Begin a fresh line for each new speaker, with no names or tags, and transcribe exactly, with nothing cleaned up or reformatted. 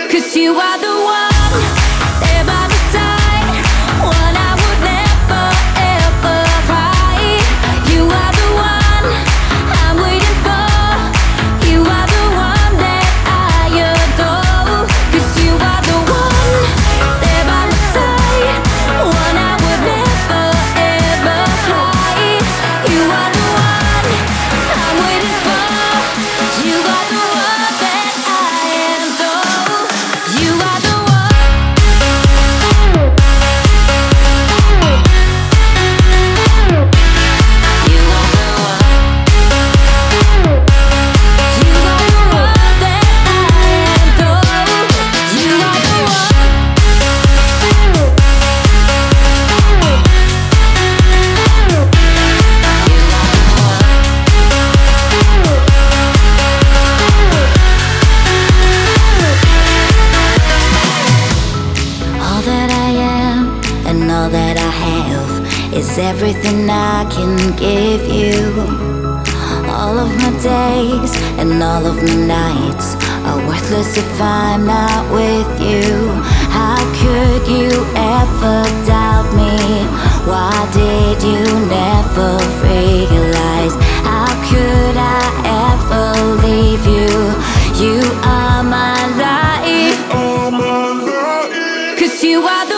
'Cause you are the one, there by my side, one I would never ever hide. You are the one I'm waiting for. You are the one that I adore. 'Cause you are the one, there by my side, one I would never ever hide. You are the one I'm waiting for. You are the one that I adore. You are the one. You are the one. You are the one that I adore. You are the one. All that I am and all that I have is everything I can give you. All of my days and all of my nights are worthless if I'm not with you. How could you ever doubt me? Why did you never realize? How could I ever leave you? You are my life. 'Cause you are the